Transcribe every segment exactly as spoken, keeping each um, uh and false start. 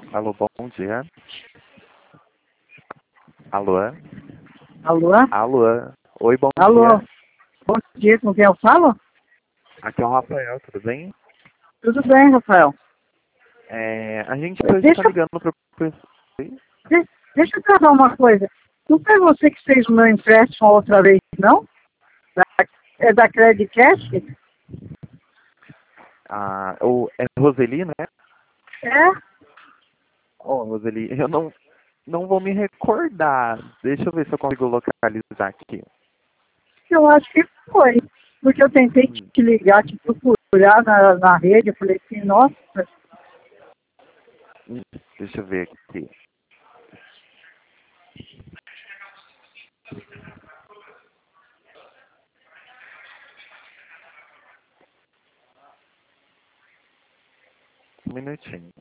Alô, bom dia. Alô? Alô? Alô? Oi, bom Alô? dia. Bom dia, com quem eu falo? Aqui é o Rafael, tudo bem? Tudo bem, Rafael. É, a gente hoje Deixa, está ligando para... de- deixa eu falar uma coisa. Não foi você que fez o meu empréstimo outra vez, não? Da, é da Credit Cash? Ah, o, é Roseli, né? É? Ô, Roseli, eu não, não vou me recordar. Deixa eu ver se eu consigo localizar aqui. Eu acho que foi. Porque eu tentei Hum, te ligar, te procurar na, na rede. Eu falei assim, nossa, hum, deixa eu ver aqui. Um minutinho.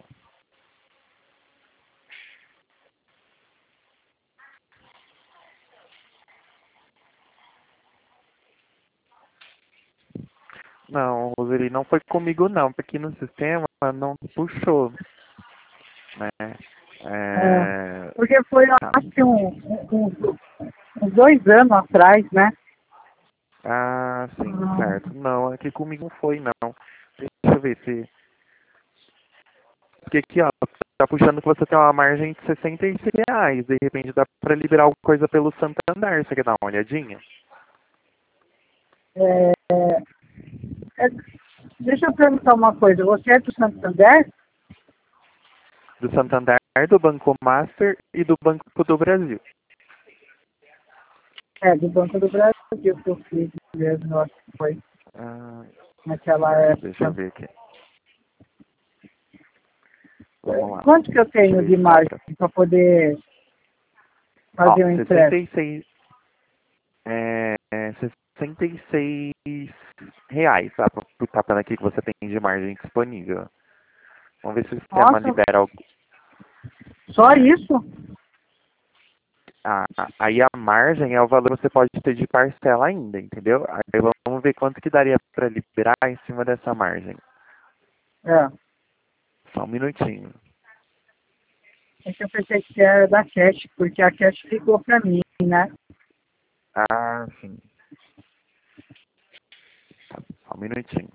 Não, Roseli, não foi comigo não, porque no sistema não puxou, né? é, É, porque foi, eu tá. acho que um, um- um- uns dois anos atrás, né? Ah, sim, Ah, certo. Não, aqui comigo não foi, não. Deixa eu ver se... Porque aqui, ó, tá puxando que você tem uma margem de sessenta e seis reais. De repente dá pra liberar alguma coisa pelo Santander. Você quer dar uma olhadinha? é, é, deixa eu perguntar uma coisa. Você é do Santander? Do Santander, do Banco Master e do Banco do Brasil. É, do Banco do Brasil que eu fiz mesmo, eu acho que foi Ah, naquela deixa eu época. ver aqui. É, Vamos lá. quanto que eu Deixa eu tenho ver de se dá margem pra... para poder Ó, fazer um sessenta empréstimo? e seis... É, é, sessenta e seis reais, tá? Tá falando aqui que você tem de margem disponível. Vamos ver se o sistema Nossa, libera algo. só É, isso? a, a- aí a margem é o valor que você pode ter de parcela ainda, entendeu? Aí vamos ver quanto que daria para liberar em cima dessa margem. É, Só um minutinho. é que eu pensei que era da Cash, porque a Cash ligou para mim, né? Ah, sim. Só um minutinho.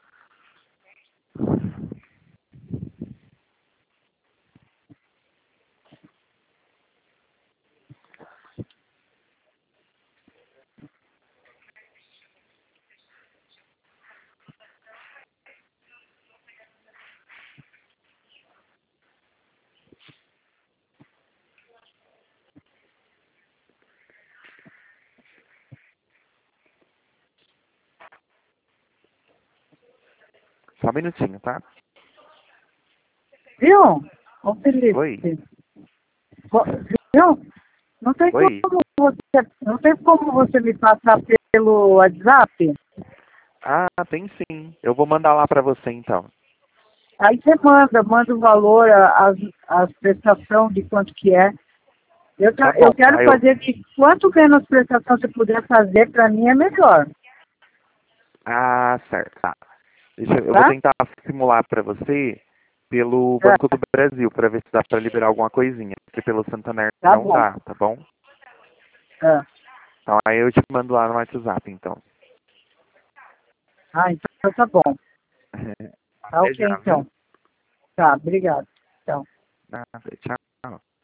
Só um minutinho, tá? Viu? Ô Felipe, Oi? vo- viu? Não tem Oi? como você, não tem como você me passar pelo WhatsApp? Ah, tem sim. Eu vou mandar lá para você então. Aí você manda, manda o valor, a- as, as prestações de quanto que é. Eu, Tá ta- bom. eu quero Aí eu... fazer de quanto menos prestação você puder fazer, para mim é melhor, Ah, certo. Tá. Deixa eu... eu vou tá? tentar simular para você pelo É, Banco do Brasil, para ver se dá para liberar alguma coisinha. Porque pelo Santander tá não bom. dá, tá bom? É. Então aí eu te mando lá no WhatsApp, então. Ah, então tá bom. Tá Até ok, já, viu? então. Tá, obrigado. Então. Nada, tchau.